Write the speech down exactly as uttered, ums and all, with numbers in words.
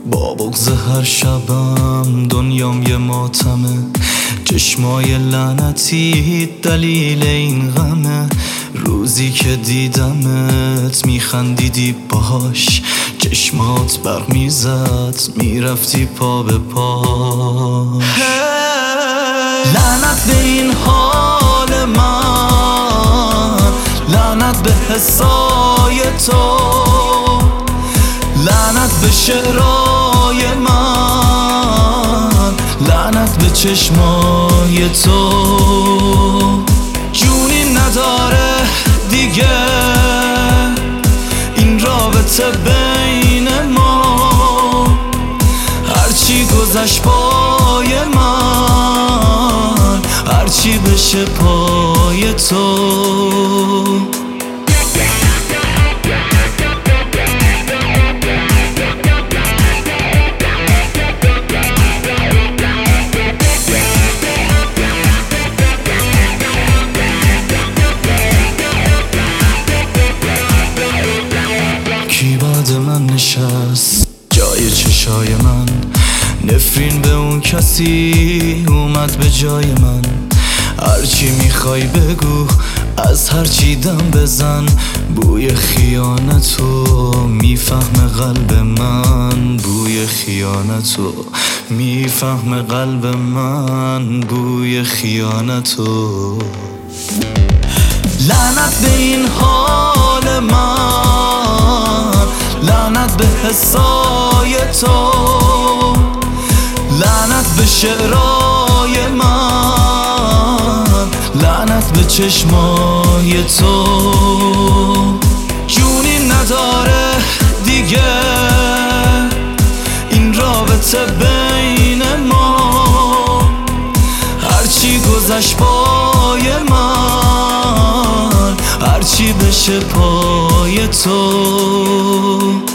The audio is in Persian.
با بغض هر شبم دنیام یه ماتمه، چشمای لعنتی دلیل این غمه. روزی که دیدمت میخندیدی باش، چشمات برق میزد میرفتی پا به پاش. لعنت به این حال من، لعنت به حسای تو، لعنت به شعرهای من، لعنت به چشمای تو. جونی نداره دیگه این رابطه بین ما، هرچی گذشت پای من، هرچی بشه پای تو. کی بعد من نشست جای چشای من، نفرین به اون کسی اومد به جای من. هرچی میخوای بگو، از هرچی دم بزن، بوی خیانتو میفهم قلب من، بوی خیانتو میفهم قلب من، بوی خیانتو. لعنت به این حال من، لعنت به حسای تو، لعنت به شعرهای من، لعنت به چشمای تو. جونی نداره دیگه این رابطه بین ما، هرچی گذشت پای من، هرچی بشه پای تو.